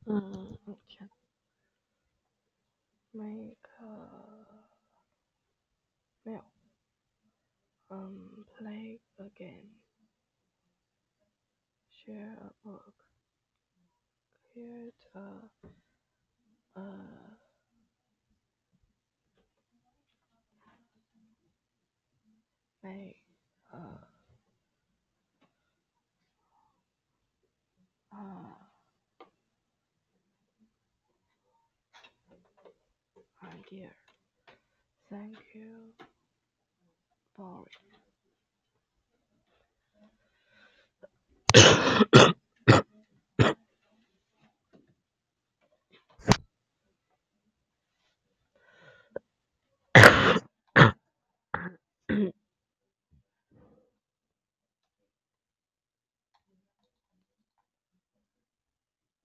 can make a meal, play a game, share a book, create a make a idea. Thank you for